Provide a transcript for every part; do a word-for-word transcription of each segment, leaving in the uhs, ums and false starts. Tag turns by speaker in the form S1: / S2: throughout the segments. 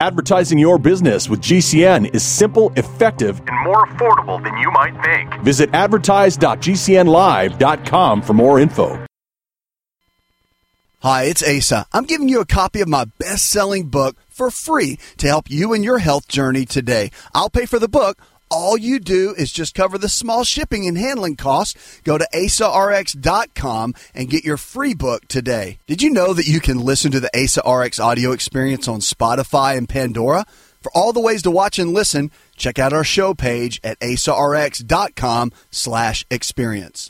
S1: Advertising your business with G C N is simple, effective, and more affordable than you might think. Visit advertise dot g c n live dot com for more info.
S2: Hi, it's Asa. I'm giving you a copy of my best-selling book for free to help you in your health journey today. I'll pay for the book. All you do is just cover the small shipping and handling costs. Go to asa r x dot com and get your free book today. Did you know that you can listen to the Asa R X audio experience on Spotify and Pandora? For all the ways to watch and listen, check out our show page at asa r x dot com slash experience.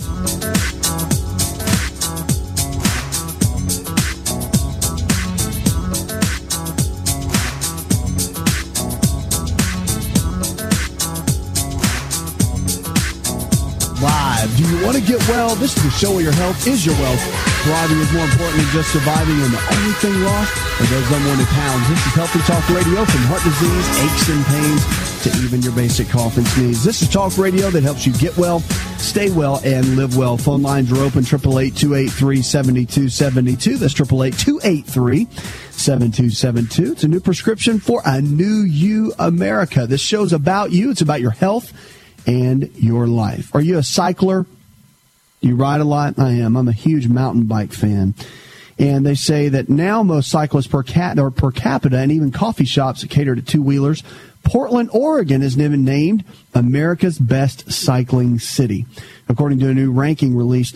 S3: Live. Do you want to get well? This is the show where your health is your wealth. Thriving is more important than just surviving, and the only thing lost are those unwanted pounds. This is Healthy Talk Radio, from heart disease, aches and pains, to even your basic cough and sneeze. This is Talk Radio that helps you get well, stay well, and live well. Phone lines are open, eight eight eight, two eight three, seven two seven two. That's eight eight eight, two eight three, seven two seven two. It's a new prescription for a new you, America. This show's about you. It's about your health and your life. Are you a cycler? Do you ride a lot? I am. I'm a huge mountain bike fan. And they say that now most cyclists per cat or per capita, and even coffee shops that cater to two-wheelers, Portland, Oregon is even named America's best cycling city. According to a new ranking released,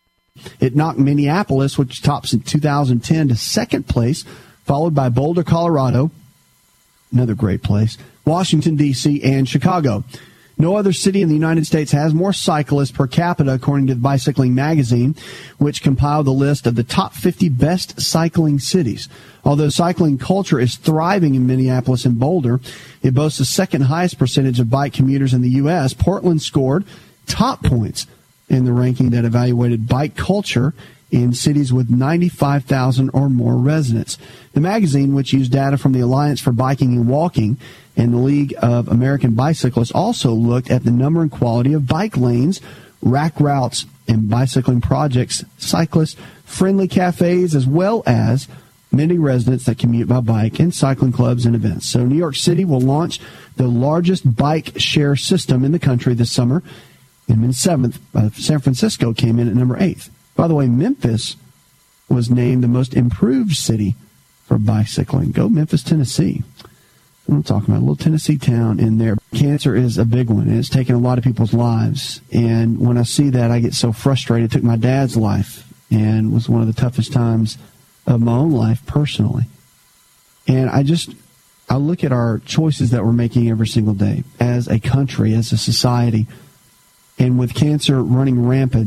S3: it knocked Minneapolis, which tops in two thousand ten, to second place, followed by Boulder, Colorado, another great place, Washington, D C, and Chicago. No other city in the United States has more cyclists per capita, according to the Bicycling Magazine, which compiled the list of the top fifty best cycling cities. Although cycling culture is thriving in Minneapolis and Boulder, it boasts the second highest percentage of bike commuters in the U S. Portland scored top points in the ranking that evaluated bike culture in cities with ninety-five thousand or more residents. The magazine, which used data from the Alliance for Biking and Walking and the League of American Bicyclists, also looked at the number and quality of bike lanes, rack routes, and bicycling projects, cyclist-friendly cafes, as well as many residents that commute by bike, and cycling clubs and events. So New York City will launch the largest bike share system in the country this summer. And in seventh, uh, San Francisco came in at number eighth. By the way, Memphis was named the most improved city for bicycling. Go Memphis, Tennessee. I'm talking about a little Tennessee town in there. Cancer is a big one, and it's taken a lot of people's lives. And when I see that, I get so frustrated. It took my dad's life and was one of the toughest times of my own life personally. And I just, I look at our choices that we're making every single day as a country, as a society, and with cancer running rampant,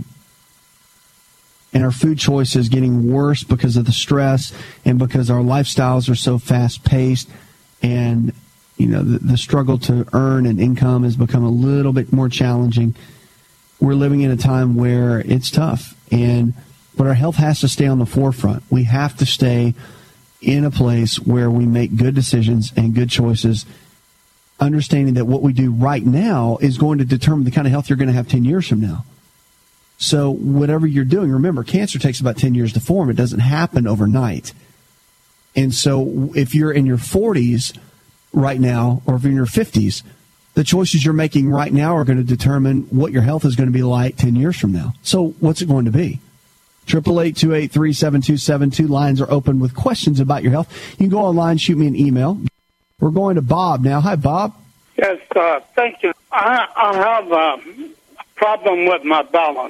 S3: and our food choices getting worse because of the stress and because our lifestyles are so fast-paced, and, you know, the, the struggle to earn an income has become a little bit more challenging. We're living in a time where it's tough, and but our health has to stay on the forefront. We have to stay in a place where we make good decisions and good choices, understanding that what we do right now is going to determine the kind of health you're going to have ten years from now. So whatever you're doing, remember, cancer takes about ten years to form. It doesn't happen overnight. And so if you're in your forties right now, or if you're in your fifties, the choices you're making right now are going to determine what your health is going to be like ten years from now. So what's it going to be? eight eight eight, two eight three, seven two seven two. Lines are open with questions about your health. You can go online, shoot me an email. We're going to Bob now. Hi, Bob.
S4: Yes, uh, thank you. I, I have a problem with my balance,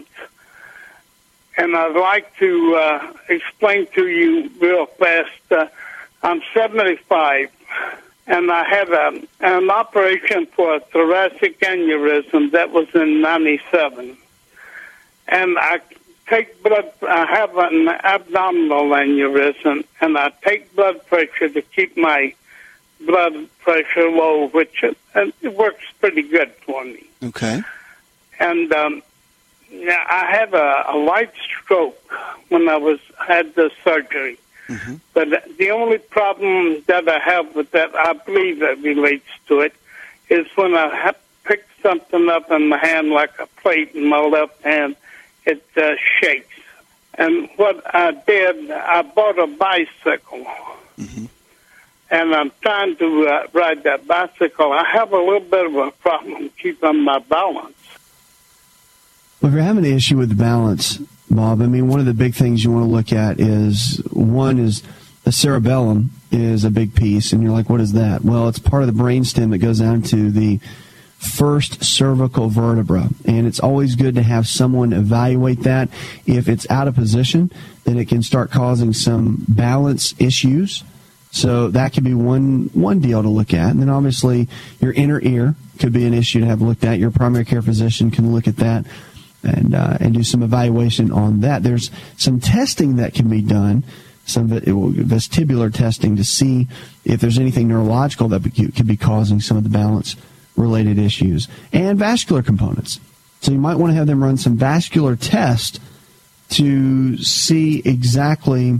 S4: and I'd like to uh, explain to you real fast. Uh, I'm seventy-five, and I had a, an operation for a thoracic aneurysm that was in ninety-seven. And I take blood, I have an abdominal aneurysm, and I take blood pressure to keep my blood pressure low, which it, it works pretty good for me.
S2: Okay.
S4: And um, yeah, I had a, a light stroke when I was had the surgery. Mm-hmm. But the only problem that I have with that, I believe that relates to it, is when I have picked something up in my hand, like a plate in my left hand, it uh, shakes. And what I did, I bought a bicycle. Mm-hmm. and I'm trying to uh, ride that bicycle. I have a little bit of a problem keeping my balance.
S3: Well, if you're having an issue with the balance, Bob, I mean, one of the big things you want to look at is, one is the cerebellum is a big piece, and you're like, what is that? Well, it's part of the brainstem that goes down to the first cervical vertebra, and it's always good to have someone evaluate that. If it's out of position, then it can start causing some balance issues. So that could be one one deal to look at. And then obviously your inner ear could be an issue to have looked at. Your primary care physician can look at that and uh, and do some evaluation on that. There's some testing that can be done, some vestibular testing, to see if there's anything neurological that could be causing some of the balance-related issues, and vascular components. So you might want to have them run some vascular tests to see exactly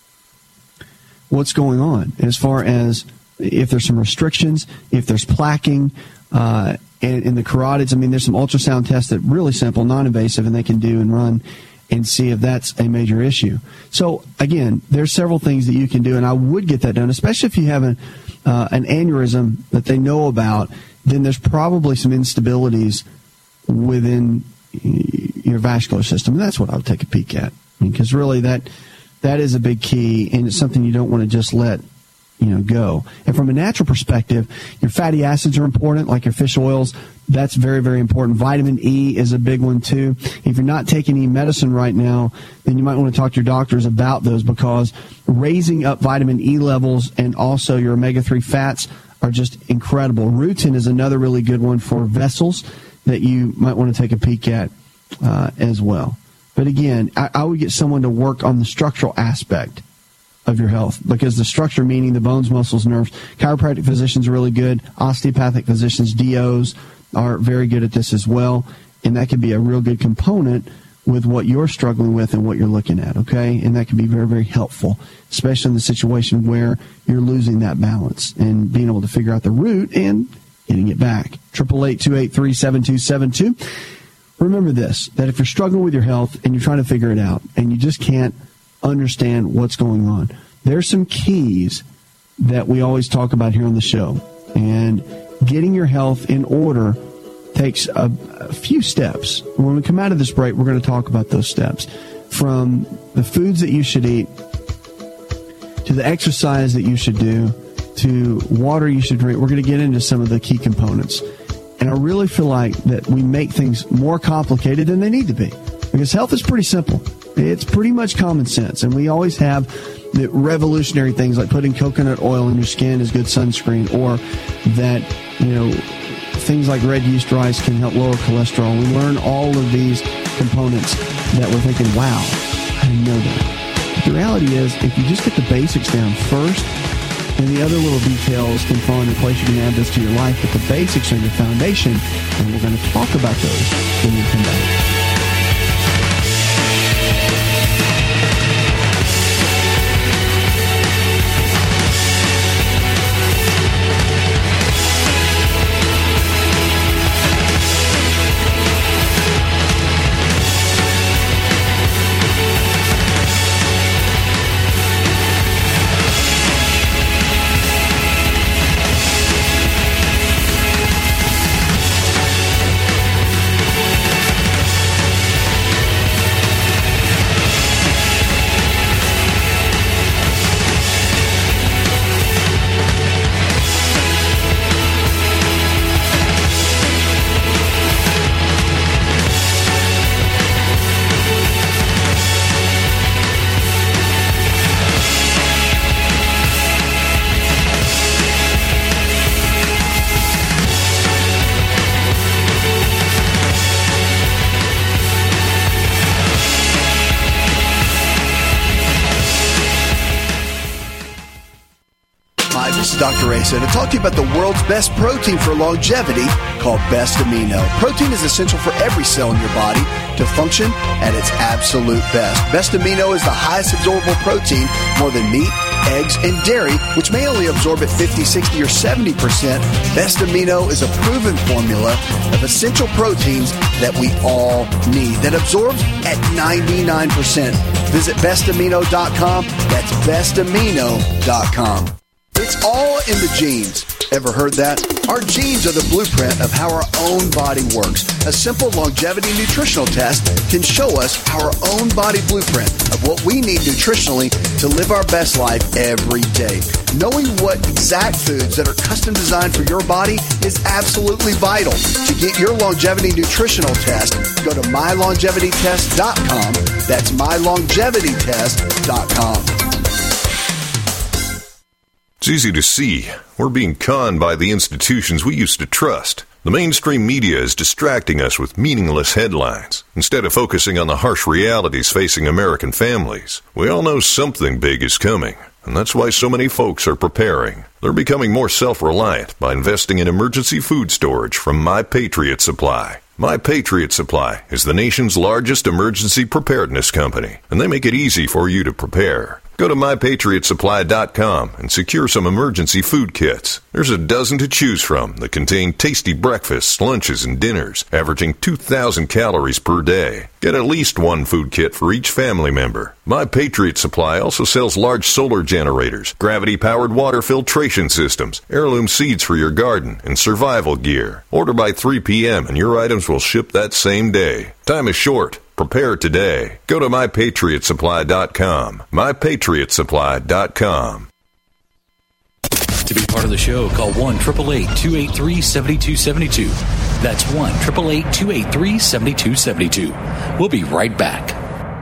S3: what's going on as far as if there's some restrictions, if there's plaquing, uh, and in the carotids. I mean, there's some ultrasound tests that are really simple, non-invasive, and they can do and run and see if that's a major issue. So, again, there's several things that you can do, and I would get that done, especially if you have an, uh, an aneurysm that they know about. Then there's probably some instabilities within your vascular system, and that's what I would take a peek at. Because I mean, really that that is a big key, and it's something you don't want to just let you know go. And from a natural perspective, your fatty acids are important, like your fish oils. That's very, very important. Vitamin E is a big one, too. If you're not taking any medicine right now, then you might want to talk to your doctors about those, because raising up vitamin E levels and also your omega three fats are just incredible. Rutin is another really good one for vessels that you might want to take a peek at uh, as well. But again, I, I would get someone to work on the structural aspect of your health, because the structure, meaning the bones, muscles, nerves. Chiropractic physicians are really good. Osteopathic physicians, D Os, are very good at this as well, and that can be a real good component with what you're struggling with and what you're looking at, okay? And that can be very, very helpful, especially in the situation where you're losing that balance and being able to figure out the root and getting it back. eight eight eight, two eight three, seven two seven two. Remember this, that if you're struggling with your health and you're trying to figure it out and you just can't understand what's going on, there's some keys that we always talk about here on the show. And getting your health in order takes a, a few steps. When we come out of this break, we're going to talk about those steps. From the foods that you should eat, to the exercise that you should do, to water you should drink. We're going to get into some of the key components. And I really feel like that we make things more complicated than they need to be. Because health is pretty simple. It's pretty much common sense. And we always have the revolutionary things like putting coconut oil in your skin as good sunscreen, or that, you know, things like red yeast rice can help lower cholesterol. We learn all of these components that we're thinking, wow, I didn't know that. But the reality is, if you just get the basics down first, and the other little details can fall into place, you can add this to your life, but the basics are your foundation, and we're going to talk about those when we come back.
S2: Doctor Ray said to talk to you about the world's best protein for longevity called Best Amino. Protein is essential for every cell in your body to function at its absolute best. Best Amino is the highest absorbable protein, more than meat, eggs, and dairy, which may only absorb at fifty, sixty, or seventy percent. Best Amino is a proven formula of essential proteins that we all need that absorbs at ninety-nine percent. Visit best amino dot com. That's best amino dot com. It's all in the genes. Ever heard that? Our genes are the blueprint of how our own body works. A simple longevity nutritional test can show us our own body blueprint of what we need nutritionally to live our best life every day. Knowing what exact foods that are custom designed for your body is absolutely vital. To get your longevity nutritional test, go to my longevity test dot com. That's my longevity test dot com.
S5: It's easy to see. We're being conned by the institutions we used to trust. The mainstream media is distracting us with meaningless headlines instead of focusing on the harsh realities facing American families. We all know something big is coming, and that's why so many folks are preparing. They're becoming more self-reliant by investing in emergency food storage from My Patriot Supply. My Patriot Supply is the nation's largest emergency preparedness company, and they make it easy for you to prepare. Go to my patriot supply dot com and secure some emergency food kits. There's a dozen to choose from that contain tasty breakfasts, lunches, and dinners, averaging two thousand calories per day. Get at least one food kit for each family member. My Patriot Supply also sells large solar generators, gravity-powered water filtration systems, heirloom seeds for your garden, and survival gear. Order by three p.m. and your items will ship that same day. Time is short. Prepare today. Go to my patriot supply dot com. my patriot supply dot com.
S6: To be part of the show, call one eight eight eight, two eight three, seven two seven two. That's one eight eight eight, two eight three, seven two seven two. We'll be right back.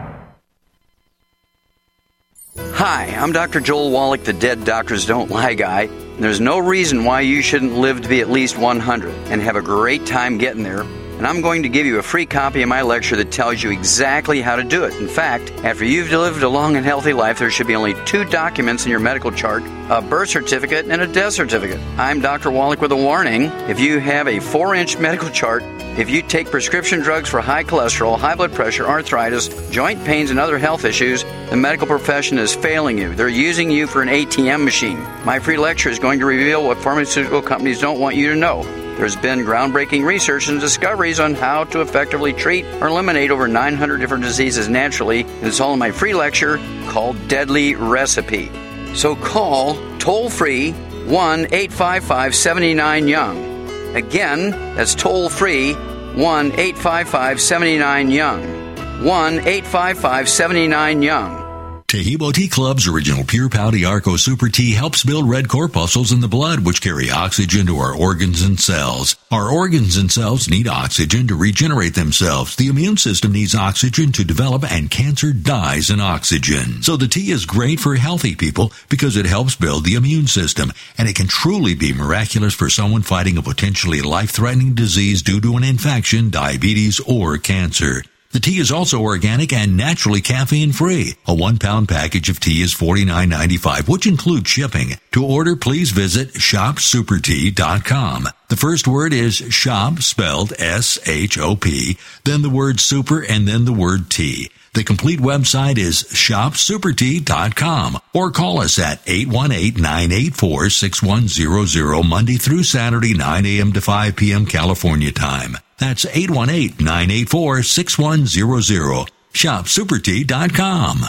S7: Hi, I'm Doctor Joel Wallach, the Dead Doctors Don't Lie guy. There's no reason why you shouldn't live to be at least one hundred and have a great time getting there. And I'm going to give you a free copy of my lecture that tells you exactly how to do it. In fact, after you've lived a long and healthy life, there should be only two documents in your medical chart, a birth certificate and a death certificate. I'm Doctor Wallach with a warning. If you have a four-inch medical chart, if you take prescription drugs for high cholesterol, high blood pressure, arthritis, joint pains, and other health issues, the medical profession is failing you. They're using you for an A T M machine. My free lecture is going to reveal what pharmaceutical companies don't want you to know. There's been groundbreaking research and discoveries on how to effectively treat or eliminate over nine hundred different diseases naturally, and it's all in my free lecture called Deadly Recipe. So call toll-free one eight five five, seven nine, young. Again, that's toll-free one eight five five, seven nine, young. one eight five five, seven nine, young.
S8: Tahibo Tea Club's original Pure Pouty Arco Super Tea helps build red corpuscles in the blood, which carry oxygen to our organs and cells. Our organs and cells need oxygen to regenerate themselves. The immune system needs oxygen to develop, and cancer dies in oxygen. So the tea is great for healthy people because it helps build the immune system, and it can truly be miraculous for someone fighting a potentially life-threatening disease due to an infection, diabetes, or cancer. The tea is also organic and naturally caffeine-free. A one-pound package of tea is forty-nine ninety-five, which includes shipping. To order, please visit shop super tea dot com. The first word is shop, spelled S H O P, then the word super, and then the word tea. The complete website is shop super tea dot com, or call us at eight one eight, nine eight four, six one zero zero Monday through Saturday, nine a.m. to five p.m. California time. That's eight one eight, nine eight four, six one zero zero. shop super tea dot com.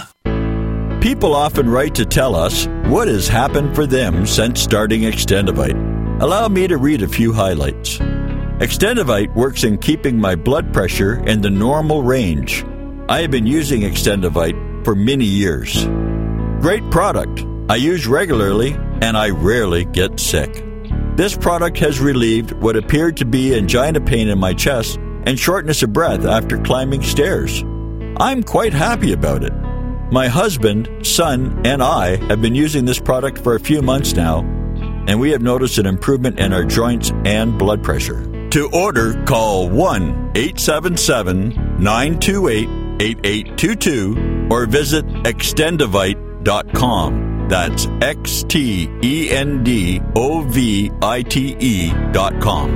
S9: People often write to tell us what has happened for them since starting Extendivite. Allow me to read a few highlights. Extendivite works in keeping my blood pressure in the normal range. I have been using Extendivite for many years. Great product. I use regularly, and I rarely get sick. This product has relieved what appeared to be angina pain in my chest and shortness of breath after climbing stairs. I'm quite happy about it. My husband, son, and I have been using this product for a few months now, and we have noticed an improvement in our joints and blood pressure. To order, call one eight seven seven, nine two eight, eight eight two two or visit extendivite dot com. That's X T E N D O V I T E dot com.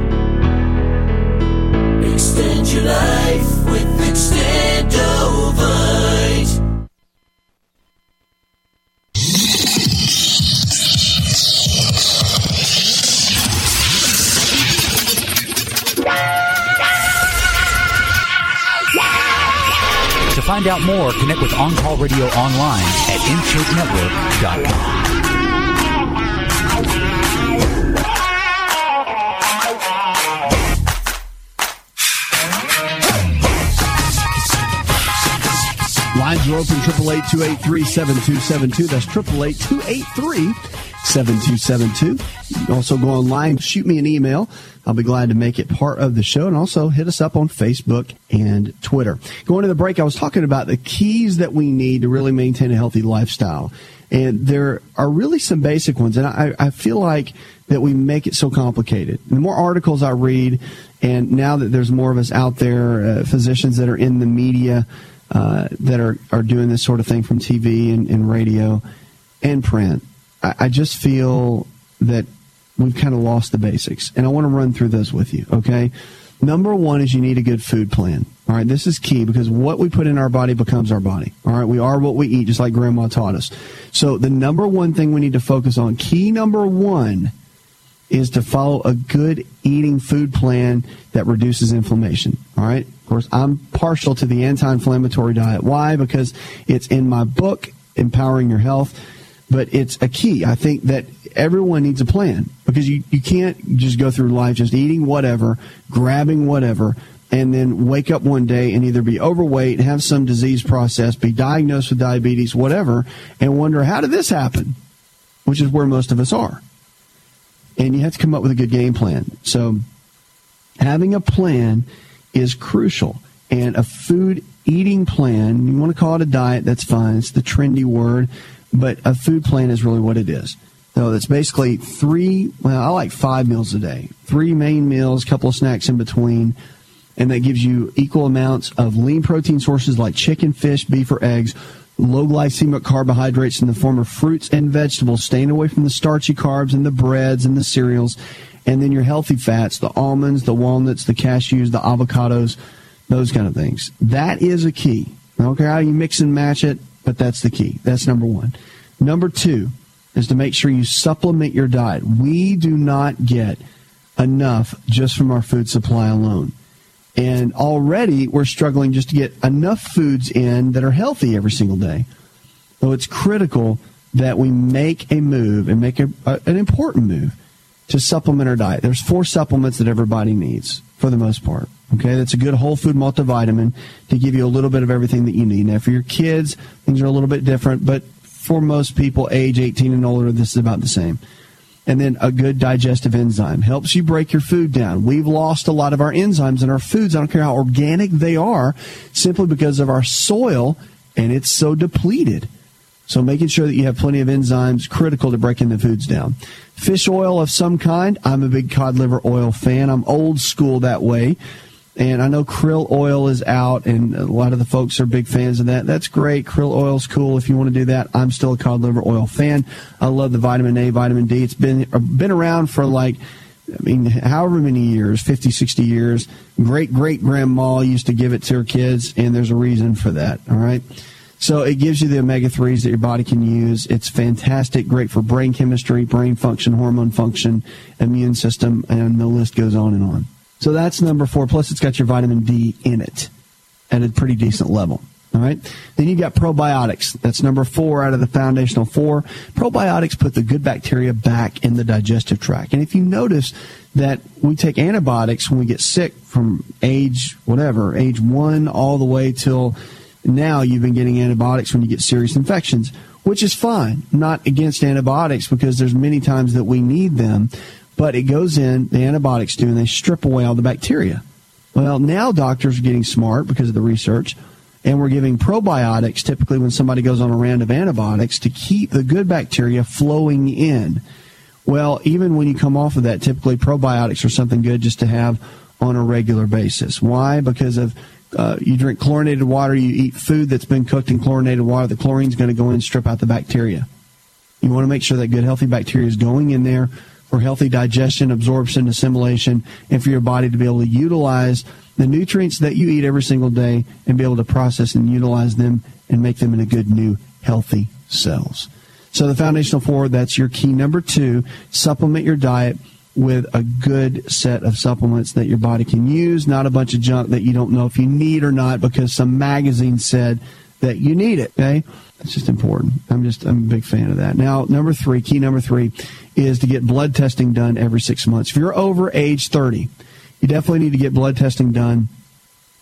S10: Extend your life with Extendivite.
S6: To find out more, connect with On Call Radio online at insert network dot com.
S3: are open, eight eight eight, two eight three, seven two seven two. That's eight eight eight, two eight three, seven two seven two. You can also go online, shoot me an email. I'll be glad to make it part of the show. And also hit us up on Facebook and Twitter. Going to the break, I was talking about the keys that we need to really maintain a healthy lifestyle. And there are really some basic ones. And I, I feel like that we make it so complicated. And the more articles I read, and now that there's more of us out there, uh, physicians that are in the media, uh, that are, are doing this sort of thing from T V and, and radio and print, I, I just feel that we've kind of lost the basics. And I want to run through those with you, okay? Number one is you need a good food plan. All right, this is key because what we put in our body becomes our body. All right, we are what we eat, just like Grandma taught us. So the number one thing we need to focus on, key number one, is to follow a good eating food plan that reduces inflammation. All right, of course, I'm partial to the anti-inflammatory diet. Why? Because it's in my book, Empowering Your Health. But it's a key. I think that everyone needs a plan because you, you can't just go through life just eating whatever, grabbing whatever, and then wake up one day and either be overweight, have some disease process, be diagnosed with diabetes, whatever, and wonder, how did this happen? Which is where most of us are. And you have to come up with a good game plan. So having a plan is crucial. And a food eating plan, you want to call it a diet, that's fine. It's the trendy word. But a food plan is really what it is. So it's basically three, well, I like five meals a day. Three main meals, a couple of snacks in between. And that gives you equal amounts of lean protein sources like chicken, fish, beef, or eggs. Low glycemic carbohydrates in the form of fruits and vegetables, staying away from the starchy carbs and the breads and the cereals. And then your healthy fats, the almonds, the walnuts, the cashews, the avocados, those kind of things. That is a key. I don't care how you mix and match it, but that's the key. That's number one. Number two is to make sure you supplement your diet. We do not get enough just from our food supply alone. And already we're struggling just to get enough foods in that are healthy every single day. So it's critical that we make a move and make a, a, an important move to supplement our diet. There's four supplements that everybody needs for the most part. Okay, that's a good whole food multivitamin to give you a little bit of everything that you need. Now, for your kids, things are a little bit different, but for most people age eighteen and older, this is about the same. And then a good digestive enzyme helps you break your food down. We've lost a lot of our enzymes in our foods. I don't care how organic they are, simply because of our soil, and it's so depleted. So making sure that you have plenty of enzymes, critical to breaking the foods down. Fish oil of some kind. I'm a big cod liver oil fan. I'm old school that way. And I know krill oil is out, and a lot of the folks are big fans of that. That's great. Krill oil's cool if you want to do that. I'm still a cod liver oil fan. I love the vitamin A, vitamin D. It's been been around for like, I mean, however many years, fifty, sixty years. Great-great-grandma used to give it to her kids, and there's a reason for that, all right? So it gives you the omega threes that your body can use. It's fantastic, great for brain chemistry, brain function, hormone function, immune system, and the list goes on and on. So that's number four. Plus, it's got your vitamin D in it at a pretty decent level. All right. Then you got probiotics. That's number four out of the foundational four. Probiotics put the good bacteria back in the digestive tract. And if you notice that we take antibiotics when we get sick from age whatever, age one all the way till now, you've been getting antibiotics when you get serious infections, which is fine. I'm not against antibiotics because there's many times that we need them. But it goes in, the antibiotics do, and they strip away all the bacteria. Well, now doctors are getting smart because of the research, and we're giving probiotics typically when somebody goes on a round of antibiotics to keep the good bacteria flowing in. Well, even when you come off of that, typically probiotics are something good just to have on a regular basis. Why? Because of uh, you drink chlorinated water, you eat food that's been cooked in chlorinated water, the chlorine's going to go in and strip out the bacteria. You want to make sure that good, healthy bacteria is going in there for healthy digestion, absorption, assimilation, and for your body to be able to utilize the nutrients that you eat every single day and be able to process and utilize them and make them into good, new, healthy cells. So the foundational four, that's your key number two. Supplement your diet with a good set of supplements that your body can use, not a bunch of junk that you don't know if you need or not because some magazine said that you need it, okay? It's just important. I'm just I'm a big fan of that. Now, number three, key number three, is to get blood testing done every six months. If you're over age thirty, you definitely need to get blood testing done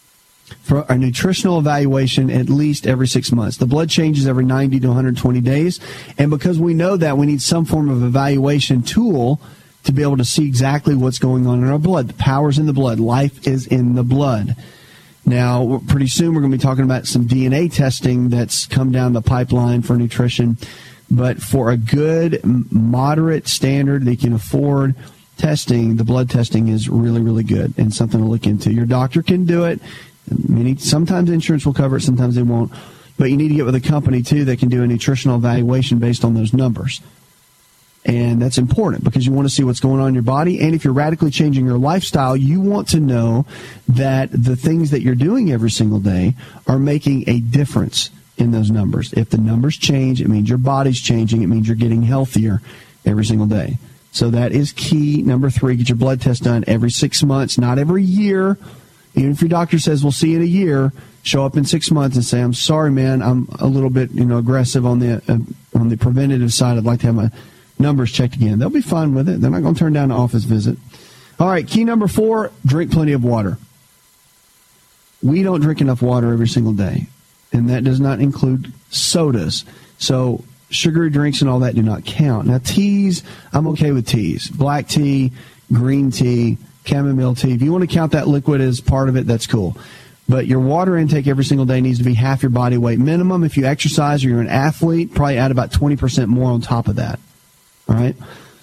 S3: for a nutritional evaluation at least every six months. The blood changes every ninety to one hundred twenty days, and because we know that, we need some form of evaluation tool to be able to see exactly what's going on in our blood. The power's in the blood. Life is in the blood. Now, pretty soon we're going to be talking about some D N A testing that's come down the pipeline for nutrition, but for a good, moderate standard that you can afford, testing, the blood testing is really, really good and something to look into. Your doctor can do it. Many, sometimes insurance will cover it, sometimes they won't. But you need to get with a company, too, that can do a nutritional evaluation based on those numbers. And that's important because you want to see what's going on in your body. And if you're radically changing your lifestyle, you want to know that the things that you're doing every single day are making a difference in those numbers. If the numbers change, it means your body's changing. It means you're getting healthier every single day. So that is key. Number three, get your blood test done every six months, not every year. Even if your doctor says, we'll see you in a year, show up in six months and say, I'm sorry, man, I'm a little bit, you know, aggressive on the uh, on the preventative side. I'd like to have my numbers checked again. They'll be fine with it. They're not going to turn down an office visit. All right, key number four, drink plenty of water. We don't drink enough water every single day, and that does not include sodas. So sugary drinks and all that do not count. Now, teas, I'm okay with teas. Black tea, green tea, chamomile tea. If you want to count that liquid as part of it, that's cool. But your water intake every single day needs to be half your body weight minimum. If you exercise or you're an athlete, probably add about twenty percent more on top of that. All right?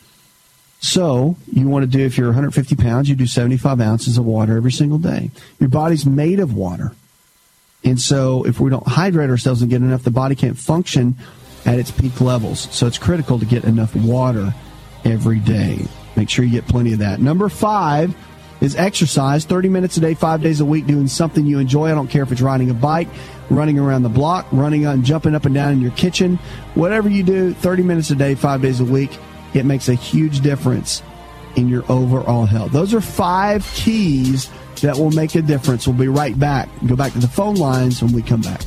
S3: So you want to do, if you're one hundred fifty pounds, you do seventy-five ounces of water every single day. Your body's made of water. And so if we don't hydrate ourselves and get enough, the body can't function at its peak levels. So it's critical to get enough water every day. Make sure you get plenty of that. Number five is exercise. thirty minutes a day, five days a week, doing something you enjoy. I don't care if it's riding a bike, running around the block, running and jumping up and down in your kitchen. Whatever you do, thirty minutes a day, five days a week, it makes a huge difference in your overall health. Those are five keys that will make a difference. We'll be right back. Go back to the phone lines when we come back.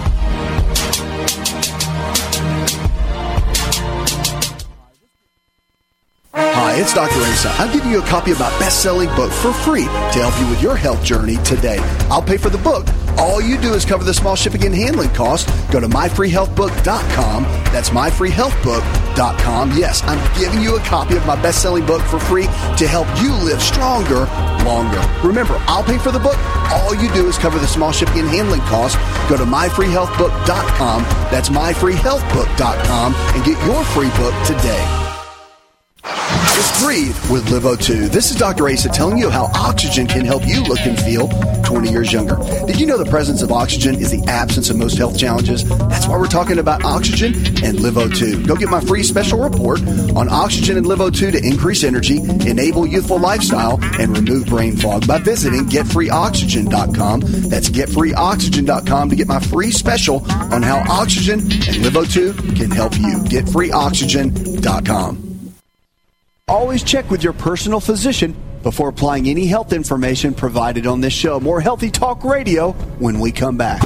S2: Hi, it's Doctor Asa. I'm giving you a copy of my best-selling book for free to help you with your health journey today. I'll pay for the book. All you do is cover the small shipping and handling costs. Go to my free health book dot com. That's my free health book dot com. Yes, I'm giving you a copy of my best-selling book for free to help you live stronger, longer. Remember, I'll pay for the book. All you do is cover the small shipping and handling costs. Go to my free health book dot com. That's my free health book dot com and get your free book today. Just breathe with Live O two. This is Doctor Asa telling you how oxygen can help you look and feel twenty years younger. Did you know the presence of oxygen is the absence of most health challenges? That's why we're talking about oxygen and Live O two. Go get my free special report on oxygen and Live O two to increase energy, enable youthful lifestyle, and remove brain fog by visiting get free oxygen dot com. That's get free oxygen dot com to get my free special on how oxygen and Live O two can help you. get free oxygen dot com. Always check with your personal physician before applying any health information provided on this show. More Healthy Talk Radio when we come back.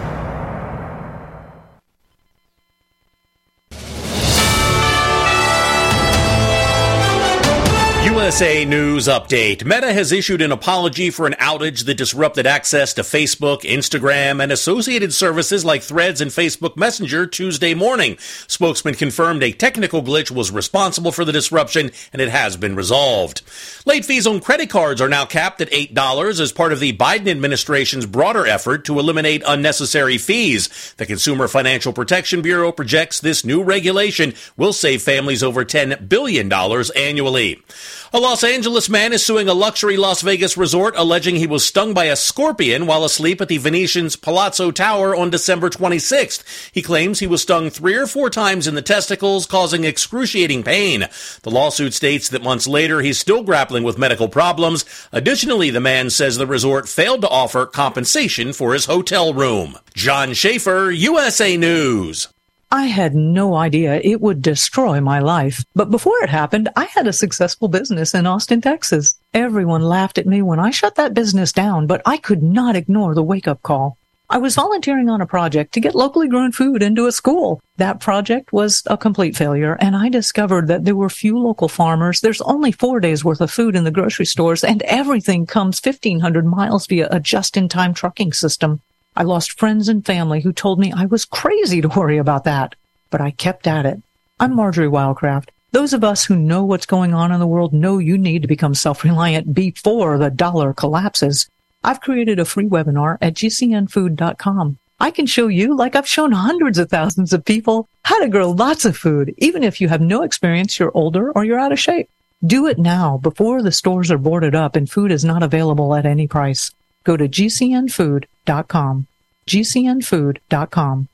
S11: U S A News Update. Meta has issued an apology for an outage that disrupted access to Facebook, Instagram, and associated services like Threads and Facebook Messenger Tuesday morning. Spokesman confirmed a technical glitch was responsible for the disruption, and it has been resolved. Late fees on credit cards are now capped at eight dollars as part of the Biden administration's broader effort to eliminate unnecessary fees. The Consumer Financial Protection Bureau projects this new regulation will save families over ten billion dollars annually. A Los Angeles man is suing a luxury Las Vegas resort alleging he was stung by a scorpion while asleep at the Venetian's Palazzo Tower on December twenty-sixth. He claims he was stung three or four times in the testicles, causing excruciating pain. The lawsuit states that months later he's still grappling with medical problems. Additionally, the man says the resort failed to offer compensation for his hotel room. John Schaefer, U S A News.
S12: I had no idea it would destroy my life. But before it happened, I had a successful business in Austin, Texas. Everyone laughed at me when I shut that business down, but I could not ignore the wake-up call. I was volunteering on a project to get locally grown food into a school. That project was a complete failure, and I discovered that there were few local farmers. There's only four days worth of food in the grocery stores, and everything comes fifteen hundred miles via a just-in-time trucking system. I lost friends and family who told me I was crazy to worry about that, but I kept at it. I'm Marjorie Wildcraft. Those of us who know what's going on in the world know you need to become self-reliant before the dollar collapses. I've created a free webinar at G C N food dot com. I can show you, like I've shown hundreds of thousands of people, how to grow lots of food, even if you have no experience, you're older, or you're out of shape. Do it now, before the stores are boarded up and food is not available at any price. Go to G C N food dot com. G C N food dot com.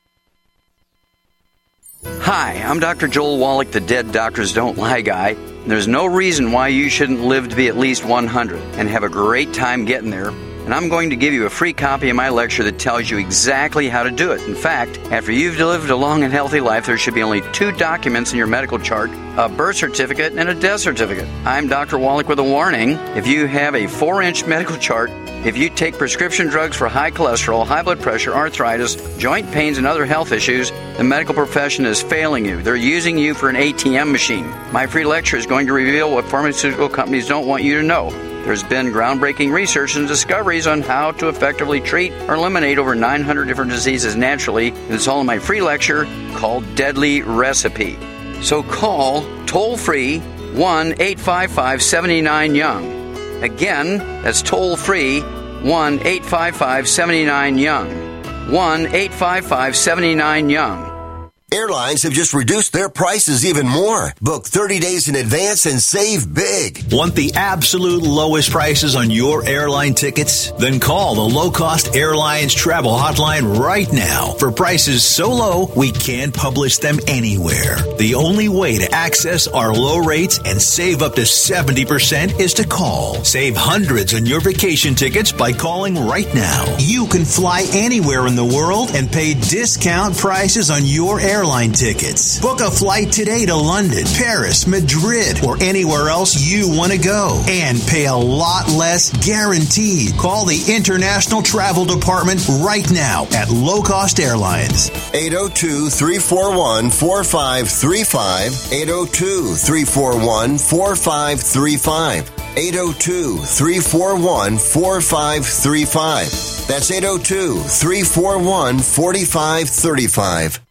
S7: Hi, I'm Doctor Joel Wallach, the Dead Doctors Don't Lie guy. There's no reason why you shouldn't live to be at least one hundred and have a great time getting there. And I'm going to give you a free copy of my lecture that tells you exactly how to do it. In fact, after you've lived a long and healthy life, there should be only two documents in your medical chart, a birth certificate and a death certificate. I'm Doctor Wallach with a warning. If you have a four-inch medical chart, if you take prescription drugs for high cholesterol, high blood pressure, arthritis, joint pains, and other health issues, the medical profession is failing you. They're using you for an A T M machine. My free lecture is going to reveal what pharmaceutical companies don't want you to know. There's been groundbreaking research and discoveries on how to effectively treat or eliminate over nine hundred different diseases naturally. And it's all in my free lecture called Deadly Recipe. So call toll-free one eight five five, seven nine, young. Again, that's toll-free one eight five five, seven nine, young. one eight five five, seven nine, young.
S13: Airlines have just reduced their prices even more. Book thirty days in advance and save big.
S14: Want the absolute lowest prices on your airline tickets? Then call the Low Cost Airlines Travel Hotline right now for prices so low we can't publish them anywhere. The only way to access our low rates and save up to seventy percent is to call. Save hundreds on your vacation tickets by calling right now.
S15: You can fly anywhere in the world and pay discount prices on your airline Airline tickets. Book a flight today to London, Paris, Madrid, or anywhere else you want to go and pay a lot less guaranteed. Call the International Travel Department right now at Low Cost Airlines.
S13: eight oh two, three four one, four five three five. eight oh two, three four one, four five three five. eight oh two, three four one, four five three five. That's eight oh two, three four one, four five three five.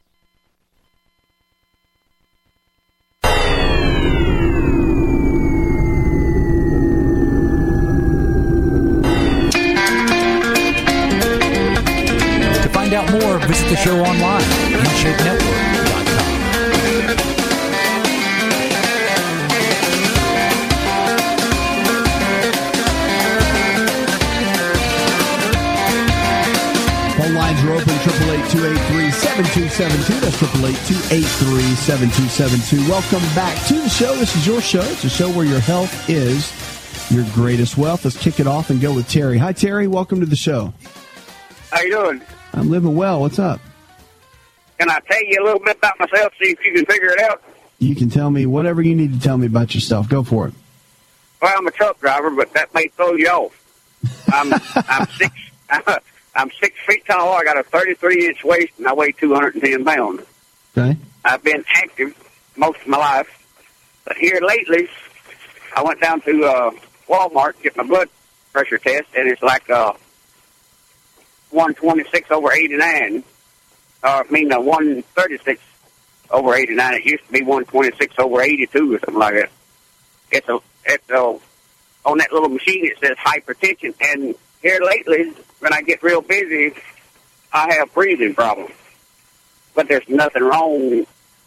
S6: Find out more, visit the show online, in shape network dot com.
S3: Phone lines are open, eight eight eight, two eight three, seven two seven two. That's eight eight eight, two eight three, seven two seven two. Welcome back to the show. This is your show. It's a show where your health is your greatest wealth. Let's kick it off and go with Terry. Hi, Terry. Welcome to the show.
S4: How you doing?
S3: I'm living well. What's up?
S4: Can I tell you a little bit about myself, see if you can figure it out?
S3: You can tell me whatever you need to tell me about yourself. Go for it.
S4: Well, I'm a truck driver, but that may throw you off. I'm I'm six I'm six feet tall. I got a thirty-three inch waist, and I weigh two hundred ten pounds.
S3: Okay.
S4: I've been active most of my life, but here lately, I went down to uh, Walmart to get my blood pressure test, and it's like uh, one twenty-six over eighty-nine. Uh, I mean, uh, one thirty-six over eighty-nine. It used to be one twenty-six over eighty-two or something like that. It's a, it's a, on that little machine it says hypertension. And here lately, when I get real busy, I have breathing problems. But there's nothing wrong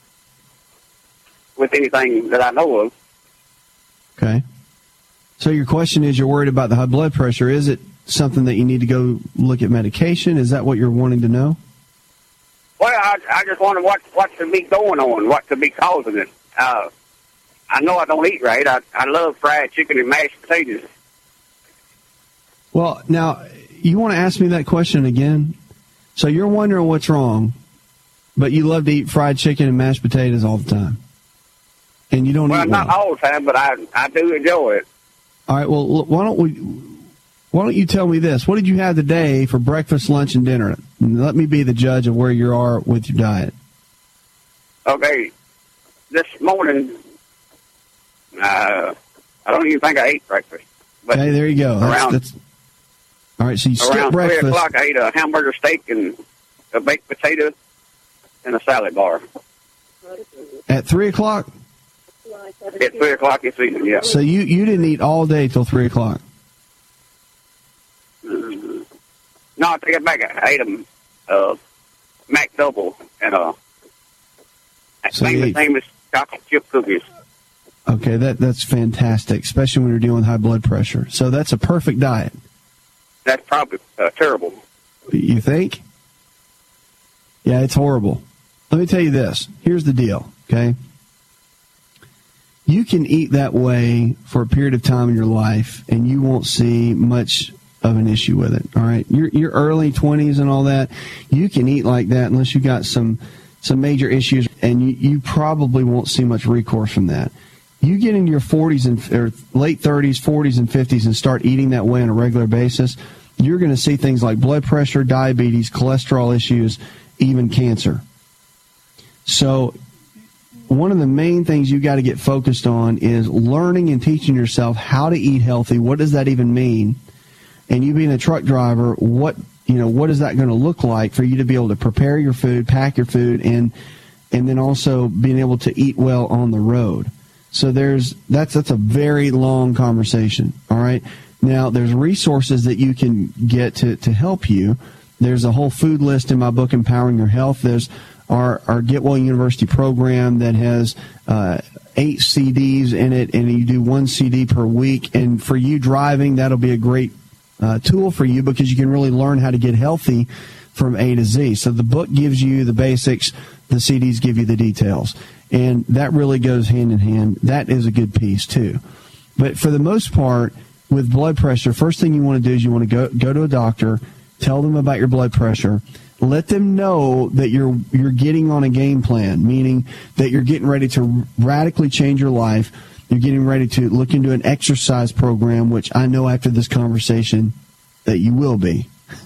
S4: with anything that I know of.
S3: Okay. So your question is, you're worried about the high blood pressure. Is it something that you need to go look at medication? Is that what you're wanting to know?
S4: Well, I, I just wonder what, what could be going on, what could be causing it. Uh, I know I don't eat right. I, I love fried chicken and mashed potatoes.
S3: Well, now, you want to ask me that question again? So you're wondering what's wrong, but you love to eat fried chicken and mashed potatoes all the time. And you don't
S4: well,
S3: eat
S4: well. Not all the time, but I, I do enjoy it.
S3: All right, well, why don't we... Why don't you tell me this? What did you have today for breakfast, lunch, and dinner? And let me be the judge of where you are with your diet.
S16: Okay. This morning, uh, I don't even think I ate breakfast. But
S3: hey, there you go. That's,
S16: around,
S3: that's, all right, so you skip
S16: around
S3: breakfast.
S16: three o'clock, I ate a hamburger steak and a baked potato and a salad bar.
S3: At three o'clock?
S16: At three o'clock this evening, yeah.
S3: So you, you didn't eat all day till three o'clock?
S16: Mm-hmm. No, I take it back. I ate a uh, Mac Double and a
S3: so
S16: famous, famous chocolate chip cookies.
S3: Okay, that that's fantastic, especially when you're dealing with high blood pressure. So that's a perfect diet.
S16: That's probably uh, terrible.
S3: You think? Yeah, it's horrible. Let me tell you this. Here's the deal, okay? You can eat that way for a period of time in your life, and you won't see much of an issue with it, all right? Your your early twenties and all that, you can eat like that unless you got some some major issues, and you, you probably won't see much recourse from that. You get into your forties and or late thirties, forties, and fifties and start eating that way on a regular basis, you're going to see things like blood pressure, diabetes, cholesterol issues, even cancer. So one of the main things you got to get focused on is learning and teaching yourself how to eat healthy. What does that even mean? And you being a truck driver, what you know, what is that going to look like for you to be able to prepare your food, pack your food, and and then also being able to eat well on the road? So there's that's that's a very long conversation. All right. Now there's resources that you can get to, to help you. There's a whole food list in my book, Empowering Your Health. There's our our Get Well University program that has uh, eight C Ds in it, and you do one C D per week. And for you driving, that'll be a great uh, tool for you because you can really learn how to get healthy from A to Z. So the book gives you the basics. The C Ds give you the details. And that really goes hand in hand. That is a good piece, too. But for the most part, with blood pressure, first thing you want to do is you want to go go to a doctor, tell them about your blood pressure, let them know that you're you're getting on a game plan, meaning that you're getting ready to radically change your life. You're getting ready to look into an exercise program, which I know after this conversation that you will be.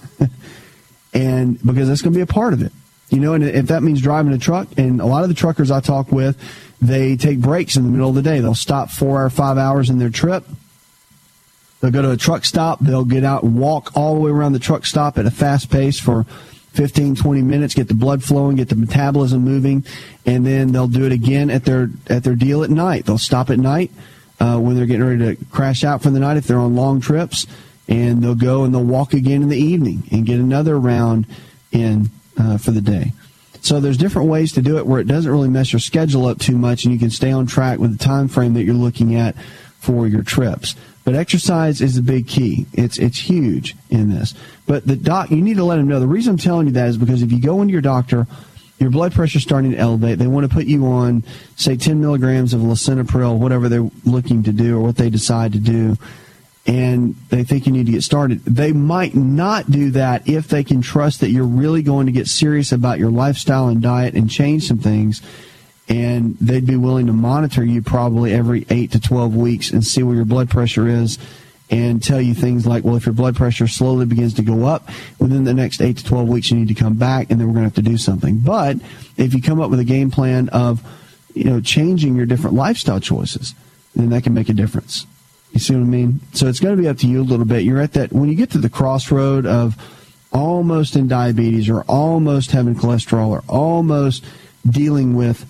S3: And because that's going to be a part of it. You know, and if that means driving a truck, and a lot of the truckers I talk with, they take breaks in the middle of the day. They'll stop four or five hours in their trip. They'll go to a truck stop. They'll get out and walk all the way around the truck stop at a fast pace for fifteen, twenty minutes, get the blood flowing, get the metabolism moving, and then they'll do it again at their at their deal at night. They'll stop at night uh, when they're getting ready to crash out for the night if they're on long trips, and they'll go and they'll walk again in the evening and get another round in Uh, for the day. So there's different ways to do it where it doesn't really mess your schedule up too much and you can stay on track with the time frame that you're looking at for your trips. But exercise is a big key. It's it's huge in this. But the doc, you need to let them know. The reason I'm telling you that is because if you go into your doctor, your blood pressure is starting to elevate. They want to put you on, say, ten milligrams of lisinopril, whatever they're looking to do or what they decide to do, and they think you need to get started. They might not do that if they can trust that you're really going to get serious about your lifestyle and diet and change some things, and they'd be willing to monitor you probably every eight to twelve weeks and see where your blood pressure is and tell you things like, well, if your blood pressure slowly begins to go up, within the next eight to twelve weeks you need to come back, and then we're going to have to do something. But if you come up with a game plan of, you know, changing your different lifestyle choices, then that can make a difference. You see what I mean? So it's going to be up to you a little bit. You're at that, when you get to the crossroad of almost in diabetes or almost having cholesterol or almost dealing with,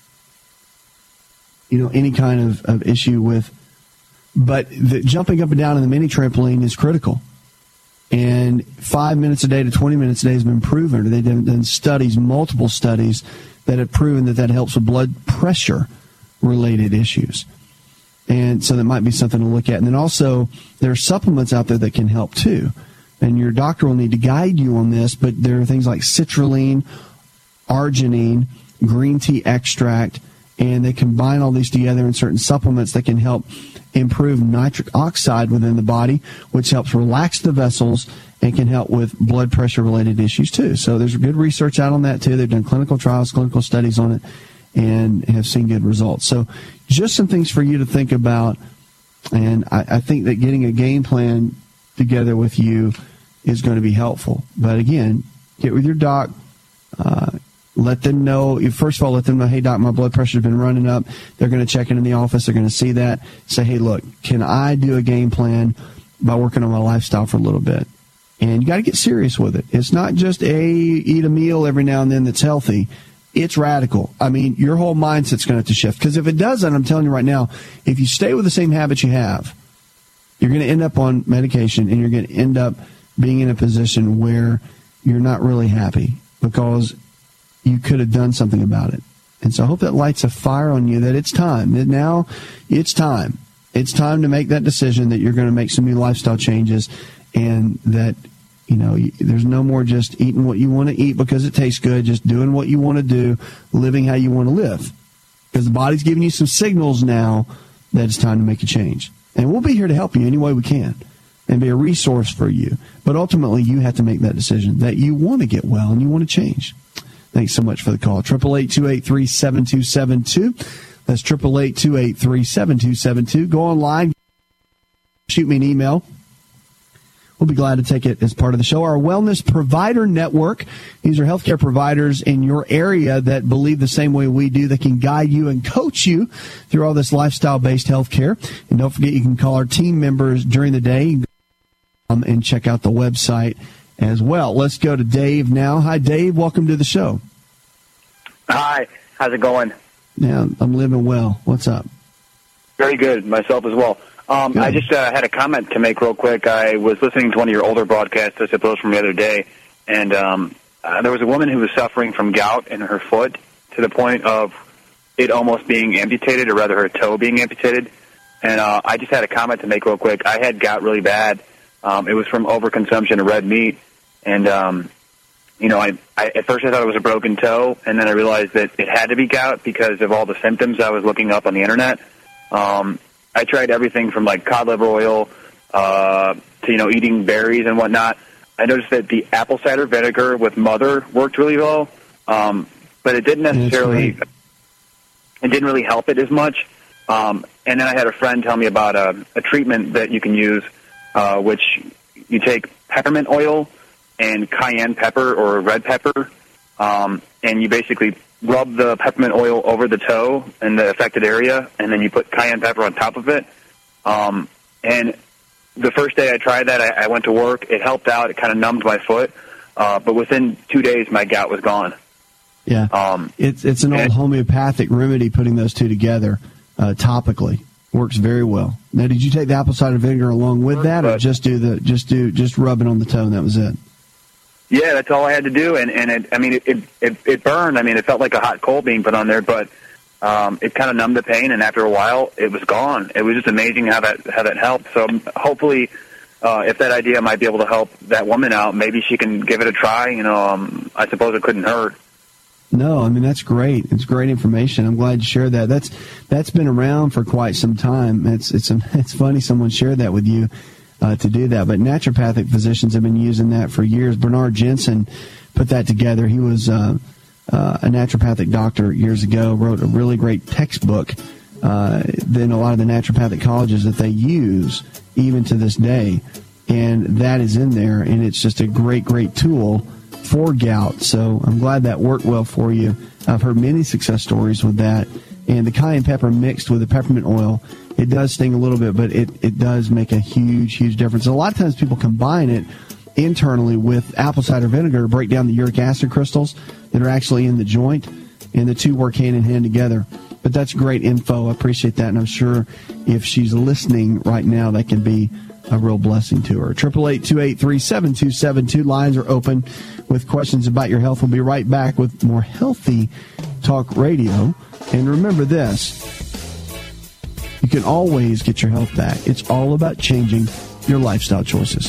S3: you know, any kind of, of issue with, but the jumping up and down in the mini trampoline is critical. And five minutes a day to twenty minutes a day has been proven. They've done, done studies, multiple studies, that have proven that that helps with blood pressure related issues. And so that might be something to look at. And then also, there are supplements out there that can help too. And your doctor will need to guide you on this, but there are things like citrulline, arginine, green tea extract, and they combine all these together in certain supplements that can help improve nitric oxide within the body, which helps relax the vessels and can help with blood pressure-related issues too. So there's good research out on that too. They've done clinical trials, clinical studies on it, and have seen good results. So just some things for you to think about, and I, I think that getting a game plan together with you is going to be helpful. But again, get with your doc. Uh, let them know. First of all, let them know, hey, doc, my blood pressure's been running up. They're going to check in in the office. They're going to see that. Say, hey, look, can I do a game plan by working on my lifestyle for a little bit? And you got to get serious with it. It's not just a eat a meal every now and then that's healthy. It's radical. I mean, your whole mindset's going to have to shift. Because if it doesn't, I'm telling you right now, if you stay with the same habits you have, you're going to end up on medication, and you're going to end up being in a position where you're not really happy because you could have done something about it. And so I hope that lights a fire on you that it's time. That now it's time. It's time to make that decision that you're going to make some new lifestyle changes, and that, you know, there's no more just eating what you want to eat because it tastes good, just doing what you want to do, living how you want to live. Because the body's giving you some signals now that it's time to make a change. And we'll be here to help you any way we can and be a resource for you. But ultimately, you have to make that decision that you want to get well and you want to change. Thanks so much for the call. eight eight eight, two eight three, seven two seven two. That's eight eight eight, two eight three, seven two seven two. Go online. Shoot me an email. We'll be glad to take it as part of the show. Our Wellness Provider Network. These are healthcare providers in your area that believe the same way we do. That can guide you and coach you through all this lifestyle-based healthcare. And don't forget, you can call our team members during the day um, and check out the website as well. Let's go to Dave now. Hi, Dave. Welcome to the show.
S17: Hi. How's it going?
S3: Yeah, I'm living well. What's up?
S17: Very good. Myself as well. Um, I just uh, had a comment to make real quick. I was listening to one of your older broadcasts, I suppose, from the other day, and um, uh, there was a woman who was suffering from gout in her foot to the point of it almost being amputated, or rather her toe being amputated. And uh, I just had a comment to make real quick. I had gout really bad. Um, it was from overconsumption of red meat, and um, you know, I, I at first I thought it was a broken toe, and then I realized that it had to be gout because of all the symptoms I was looking up on the internet. Um, I tried everything from like cod liver oil uh, to, you know, eating berries and whatnot. I noticed that the apple cider vinegar with Mother worked really well, um, but it didn't necessarily, right. it didn't really help it as much. Um, and then I had a friend tell me about a, a treatment that you can use, uh, which you take peppermint oil and cayenne pepper or red pepper, um, and you basically rub the peppermint oil over the toe in the affected area, and then you put cayenne pepper on top of it. Um, and the first day I tried that, I, I went to work. It helped out. It kind of numbed my foot. Uh, but within two days, my gout was gone.
S3: Yeah. Um, it's it's an old homeopathic remedy, putting those two together uh, topically. Works very well. Now, did you take the apple cider vinegar along with that, or just do the just do just rub it on the toe and that was it?
S17: Yeah, that's all I had to do, and and it, I mean, it, it it burned. I mean, it felt like a hot coal being put on there, but um, it kind of numbed the pain, and after a while, it was gone. It was just amazing how that how that helped. So hopefully, uh, if that idea might be able to help that woman out, maybe she can give it a try. You know, um, I suppose it couldn't hurt.
S3: No, I mean, that's great. It's great information. I'm glad you shared that. That's that's been around for quite some time. It's it's it's funny someone shared that with you. Uh, to do that, but naturopathic physicians have been using that for years. Bernard Jensen put that together. He was uh, uh, a naturopathic doctor years ago, wrote a really great textbook uh, then a lot of the naturopathic colleges that they use even to this day, and that is in there, and it's just a great, great tool for gout. So I'm glad that worked well for you. I've heard many success stories with that, and the cayenne pepper mixed with the peppermint oil, it does sting a little bit, but it, it does make a huge, huge difference. A lot of times people combine it internally with apple cider vinegar to break down the uric acid crystals that are actually in the joint, and the two work hand in hand together. But that's great info. I appreciate that, and I'm sure if she's listening right now, that can be a real blessing to her. eight eight eight, two eight three, seven two seven two. Lines are open with questions about your health. We'll be right back with more Healthy Talk Radio. And remember this, you can always get your health back. It's all about changing your lifestyle choices.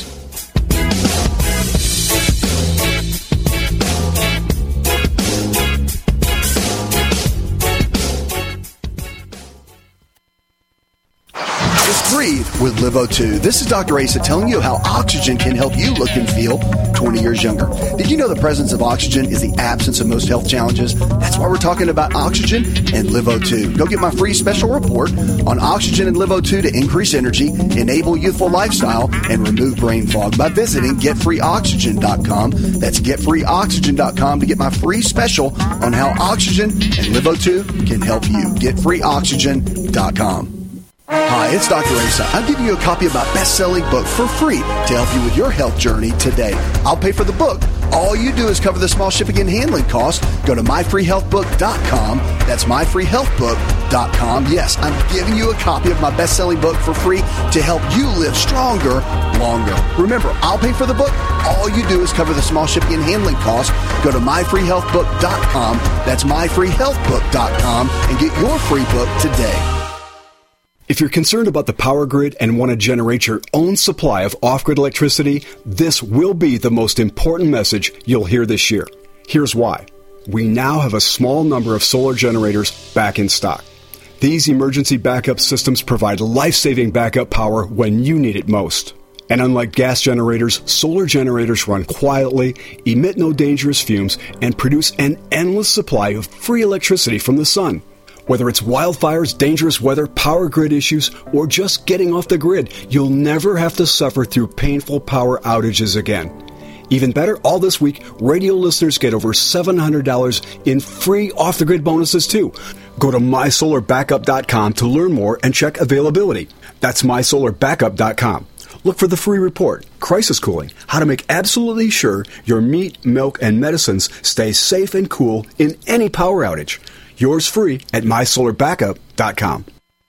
S2: Breathe with Live O two. This is Doctor Asa telling you how oxygen can help you look and feel twenty years younger. Did you know the presence of oxygen is the absence of most health challenges? That's why we're talking about oxygen and Live O two. Go get my free special report on oxygen and Live O two to increase energy, enable youthful lifestyle, and remove brain fog by visiting get free oxygen dot com. That's get free oxygen dot com to get my free special on how oxygen and Live O two can help you. get free oxygen dot com. Hi, it's Doctor Asa. I'm giving you a copy of my best-selling book for free to help you with your health journey today. I'll pay for the book. All you do is cover the small shipping and handling costs. Go to my free health book dot com. That's my free health book dot com. Yes, I'm giving you a copy of my best-selling book for free to help you live stronger, longer. Remember, I'll pay for the book. All you do is cover the small shipping and handling costs. Go to my free health book dot com. That's my free health book dot com and get your free book today.
S18: If you're concerned about the power grid and want to generate your own supply of off-grid electricity, this will be the most important message you'll hear this year. Here's why. We now have a small number of solar generators back in stock. These emergency backup systems provide life-saving backup power when you need it most. And unlike gas generators, solar generators run quietly, emit no dangerous fumes, and produce an endless supply of free electricity from the sun. Whether it's wildfires, dangerous weather, power grid issues, or just getting off the grid, you'll never have to suffer through painful power outages again. Even better, all this week, radio listeners get over seven hundred dollars in free off-the-grid bonuses too. Go to my solar backup dot com to learn more and check availability. That's my solar backup dot com. Look for the free report, Crisis Cooling, how to make absolutely sure your meat, milk, and medicines stay safe and cool in any power outage. Yours free at my solar backup dot com.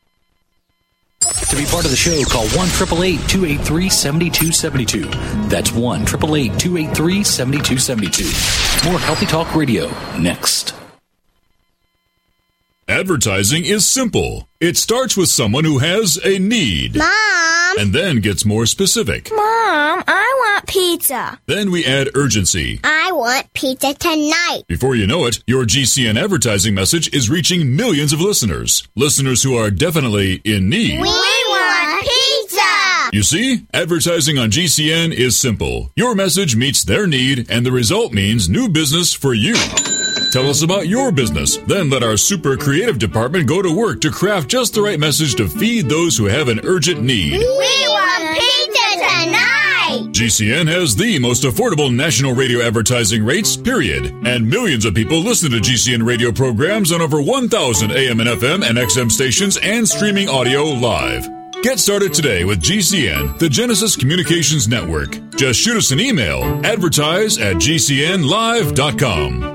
S6: To be part of the show, call one eight eight eight, two eight three, seven two seven two. That's one eight eight eight, two eight three, seven two seven two. More Healthy Talk Radio next.
S19: Advertising is simple. It starts with someone who has a need.
S20: Mom!
S19: And then gets more specific.
S20: Mom, I want pizza.
S19: Then we add urgency.
S20: I want pizza tonight.
S19: Before you know it, your G C N advertising message is reaching millions of listeners. Listeners who are definitely in need.
S20: We want pizza!
S19: You see, advertising on G C N is simple. Your message meets their need, and the result means new business for you. Tell us about your business. Then let our super creative department go to work to craft just the right message to feed those who have an urgent need.
S20: We want pizza tonight!
S19: G C N has the most affordable national radio advertising rates, period. And millions of people listen to G C N radio programs on over one thousand A M and F M and X M stations and streaming audio live. Get started today with G C N, the Genesis Communications Network. Just shoot us an email, advertise at g c n live dot com.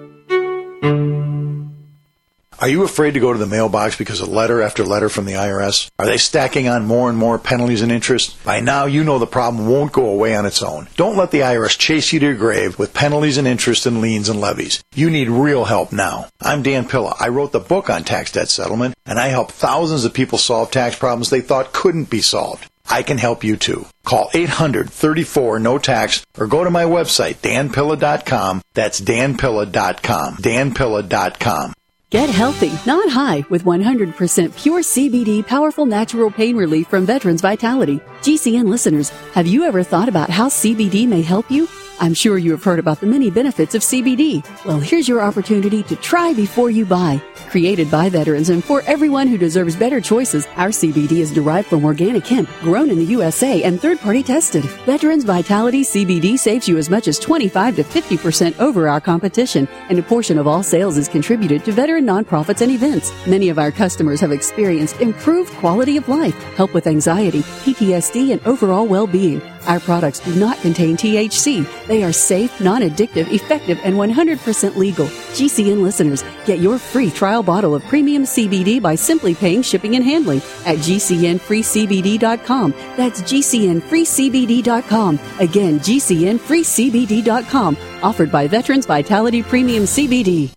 S21: Are you afraid to go to the mailbox because of letter after letter from the I R S? Are they stacking on more and more penalties and interest? By now, you know the problem won't go away on its own. Don't let the I R S chase you to your grave with penalties and interest and liens and levies. You need real help now. I'm Dan Pilla. I wrote the book on tax debt settlement, and I help thousands of people solve tax problems they thought couldn't be solved. I can help you too. Call eight hundred, thirty-four, no tax or go to my website, dan pilla dot com. That's dan pilla dot com. dan pilla dot com.
S22: Get healthy, not high, with one hundred percent pure C B D powerful natural pain relief from Veterans Vitality. G C N listeners, have you ever thought about how C B D may help you? I'm sure you have heard about the many benefits of C B D. Well, here's your opportunity to try before you buy. Created by veterans and for everyone who deserves better choices, our C B D is derived from organic hemp, grown in the U S A and third-party tested. Veterans Vitality C B D saves you as much as twenty-five to fifty percent over our competition, and a portion of all sales is contributed to veteran nonprofits and events. Many of our customers have experienced improved quality of life, help with anxiety, P T S D, and overall well-being. Our products do not contain T H C. They are safe, non-addictive, effective, and one hundred percent legal. G C N listeners, get your free trial bottle of premium C B D by simply paying shipping and handling at g c n free c b d dot com. That's g c n free c b d dot com. Again, g c n free c b d dot com. Offered by Veterans Vitality Premium C B D.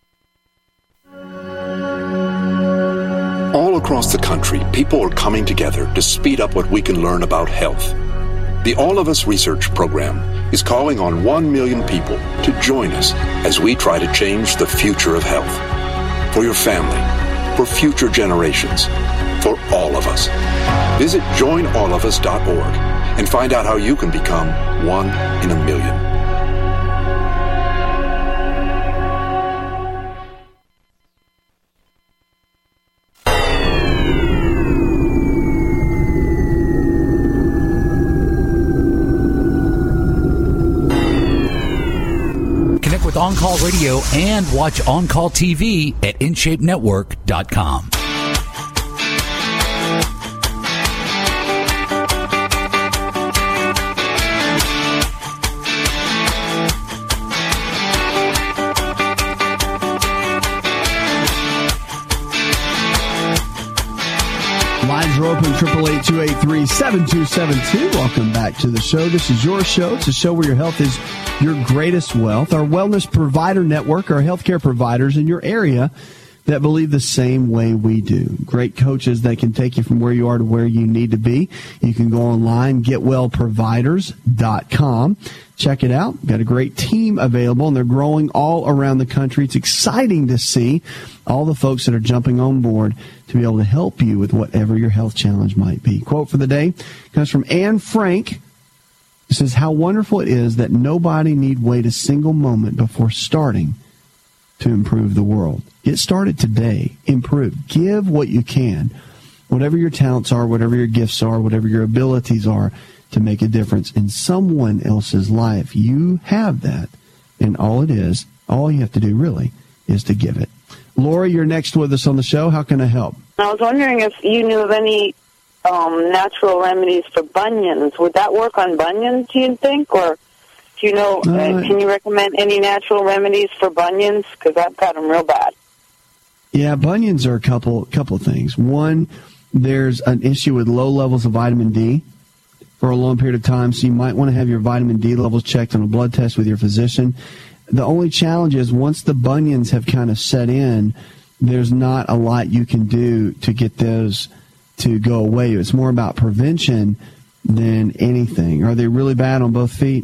S23: All across the country, people are coming together to speed up what we can learn about health. The All of Us Research Program is calling on one million people to join us as we try to change the future of health. For your family, for future generations, for all of us. Visit join all of us dot org and find out how you can become one in a million.
S6: Connect with On Call Radio and watch On Call T V at in shape network dot com.
S3: Lines are open, eight eight eight, two eight three, seven two seven two. Welcome back to the show. This is your show. It's a show where your health is your greatest wealth. Our wellness provider network are healthcare providers in your area that believe the same way we do. Great coaches that can take you from where you are to where you need to be. You can go online, get well providers dot com. Check it out. Got a great team available, and they're growing all around the country. It's exciting to see all the folks that are jumping on board to be able to help you with whatever your health challenge might be. Quote for the day comes from Anne Frank. It says, how wonderful it is that nobody need wait a single moment before starting to improve the world. Get started today. Improve. Give what you can. Whatever your talents are, whatever your gifts are, whatever your abilities are, to make a difference in someone else's life. You have that. And all it is, all you have to do really is to give it. Lori, you're next with us on the show. How can I help?
S1: I was wondering if you knew of any um, natural remedies for bunions. Would that work on bunions, do you think? Or do you know, uh, uh, can you recommend any natural remedies for bunions? Because I've got them real bad.
S3: Yeah, bunions are a couple, couple of things. One, there's an issue with low levels of vitamin D for a long period of time, so you might want to have your vitamin D levels checked on a blood test with your physician. The only challenge is once the bunions have kind of set in, there's not a lot you can do to get those to go away. It's more about prevention than anything. Are they really bad on both feet?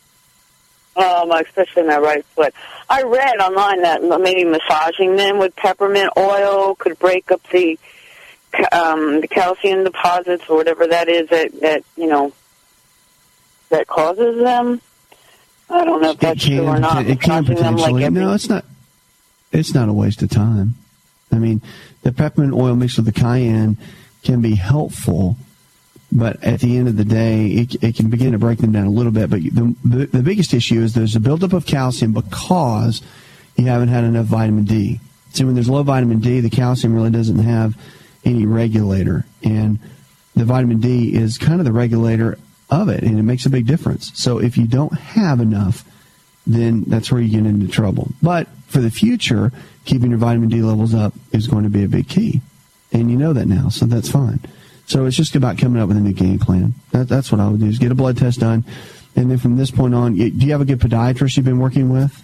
S1: Um, especially my right foot. I read online that maybe massaging them with peppermint oil could break up the um, the calcium deposits or whatever that is that, that you know that causes them. I don't know if that's true or not.
S3: It can potentially. Like no, it's not. It's not a waste of time. I mean, the peppermint oil mixed with the cayenne can be helpful, but at the end of the day, it, it can begin to break them down a little bit. But the, the the biggest issue is there's a buildup of calcium because you haven't had enough vitamin D. See, when there's low vitamin D, the calcium really doesn't have any regulator, and the vitamin D is kind of the regulator of it, and it makes a big difference. So if you don't have enough, then that's where you get into trouble. But for the future, keeping your vitamin D levels up is going to be a big key, and you know that now, so that's fine. So it's just about coming up with a new game plan. That, that's what I would do, is get a blood test done, and then from this point on, do you have a good podiatrist you've been working with?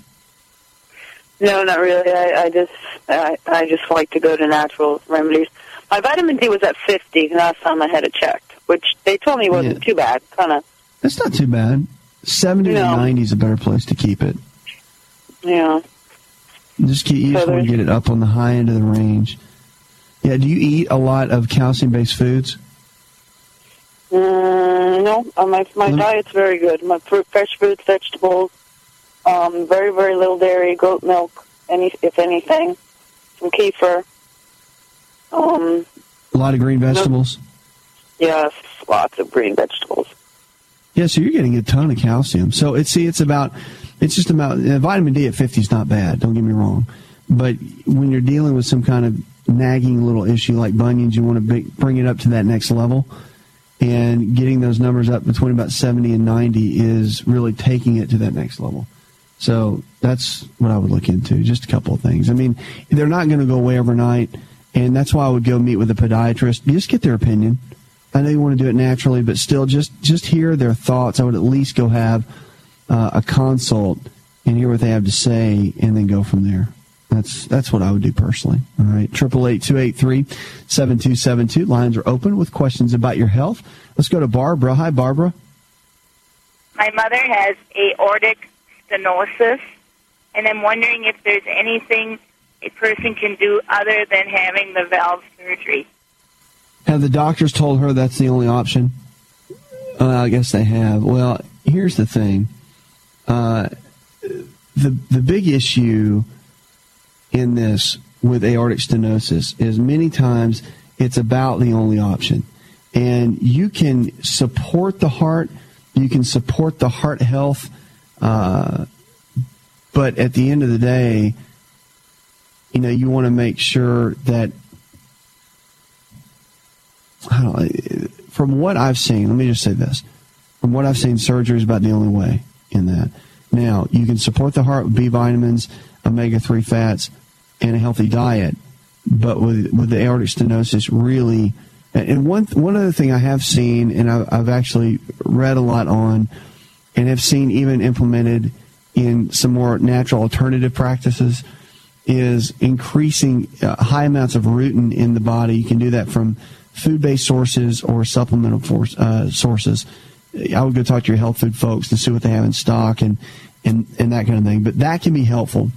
S1: No, not really. I, I just I, I just like to go to natural remedies. My vitamin D was at fifty last time I had it checked, which they told me wasn't yeah. too bad. Kind of.
S3: That's not too bad. seventy no. to ninety is a better place to keep it.
S1: Yeah.
S3: Just keep, you so just want to get it up on the high end of the range. Yeah, do you eat a lot of calcium-based foods?
S1: Mm, no, uh, my my diet's very good. My fruit, fresh fruits, vegetables, um, very, very little dairy, goat milk, any if anything, some kefir. Um,
S3: a lot of green vegetables?
S1: No, yes, lots of green vegetables.
S3: Yeah, so you're getting a ton of calcium. So it's see, it's about, it's just about, uh, vitamin D at fifty is not bad, don't get me wrong. But when you're dealing with some kind of nagging little issue like bunions, you want to be, bring it up to that next level. And getting those numbers up between about seventy and ninety is really taking it to that next level. So that's what I would look into, just a couple of things. I mean, they're not going to go away overnight, and that's why I would go meet with a podiatrist. Just get their opinion. I know you want to do it naturally, but still just, just hear their thoughts. I would at least go have uh, a consult and hear what they have to say and then go from there. That's that's what I would do personally. All right, eight eight eight, two eight three, seven two seven two. Lines are open with questions about your health. Let's go to Barbara. Hi, Barbara.
S5: My mother has aortic stenosis, and I'm wondering if there's anything a person can do other than having the valve surgery.
S3: Have the doctors told her that's the only option? Uh, I guess they have. Well, here's the thing. Uh, the the big issue in this with aortic stenosis is many times it's about the only option. And you can support the heart, you can support the heart health, uh, but at the end of the day, you know, you want to make sure that, I don't know, from what I've seen, let me just say this. From what I've seen, surgery is about the only way in that. Now, you can support the heart with B vitamins, omega three fats, and a healthy diet. But with with the aortic stenosis, really, and one one other thing I have seen, and I've, I've actually read a lot on, and have seen even implemented in some more natural alternative practices, is increasing uh, high amounts of rutin in the body. You can do that from food-based sources or supplemental force, uh, sources. I would go talk to your health food folks to see what they have in stock and, and, and that kind of thing. But that can be helpful,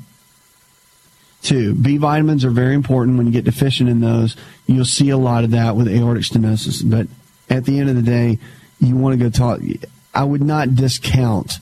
S3: too. B vitamins are very important. When you get deficient in those, you'll see a lot of that with aortic stenosis. But at the end of the day, you want to go talk. I would not discount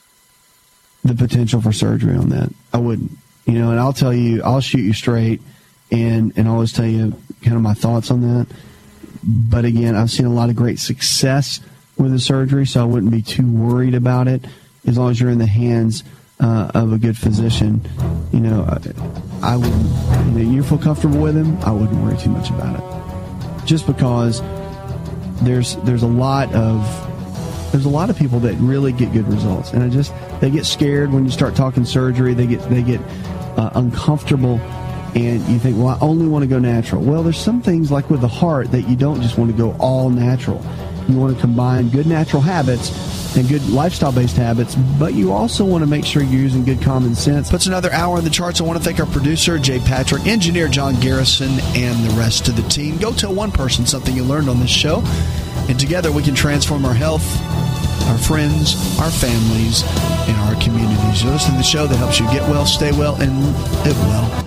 S3: the potential for surgery on that. I wouldn't. You know, and I'll tell you, I'll shoot you straight and, and always tell you kind of my thoughts on that. But again, I've seen a lot of great success with the surgery, so I wouldn't be too worried about it as long as you're in the hands uh, of a good physician. You know, I, I wouldn't, you know, you feel comfortable with him, I wouldn't worry too much about it. Just because there's there's a lot of there's a lot of people that really get good results, and I just they get scared when you start talking surgery. They get they get uh, uncomfortable. And you think, well, I only want to go natural. Well, there's some things like with the heart that you don't just want to go all natural. You want to combine good natural habits and good lifestyle-based habits, but you also want to make sure you're using good common sense.
S2: Puts another hour in the charts. I want to thank our producer, Jay Patrick, engineer John Garrison, and the rest of the team. Go tell one person something you learned on this show, and together we can transform our health, our friends, our families, and our communities. You're listening to the show that helps you get well, stay well, and live well.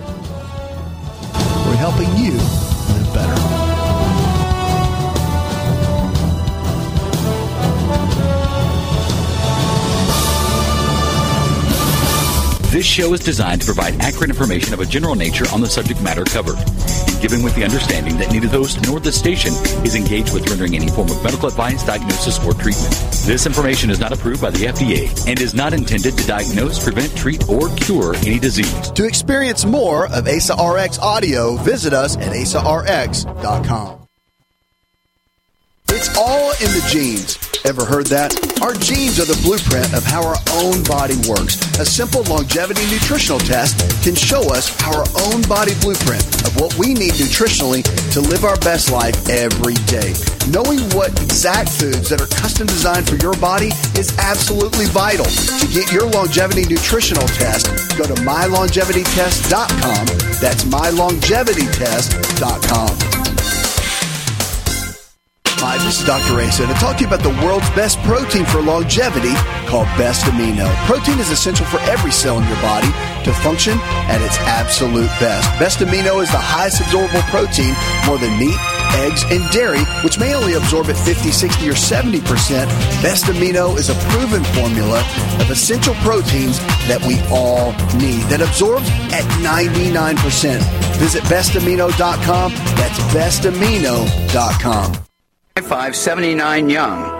S2: We're helping you live better.
S6: This show is designed to provide accurate information of a general nature on the subject matter covered, given with the understanding that neither the host nor the station is engaged with rendering any form of medical advice, diagnosis, or treatment. This information is not approved by the F D A and is not intended to diagnose, prevent, treat, or cure any disease.
S2: To experience more of A S A R X audio, visit us at A S A R X dot com. It's all in the genes. Ever heard that? Our genes are the blueprint of how our own body works. A simple longevity nutritional test can show us our own body blueprint of what we need nutritionally to live our best life every day. Knowing what exact foods that are custom designed for your body is absolutely vital. To get your longevity nutritional test, go to my longevity test dot com. That's my longevity test dot com. Hi, this is Doctor Asa, and I talk to you about the world's best protein for longevity called Best Amino. Protein is essential for every cell in your body to function at its absolute best. Best Amino is the highest absorbable protein, more than meat, eggs, and dairy, which may only absorb at fifty, sixty, or seventy percent. Best Amino is a proven formula of essential proteins that we all need that absorbs at ninety-nine percent. Visit best amino dot com. That's best amino dot com.
S7: five seventy-nine Young.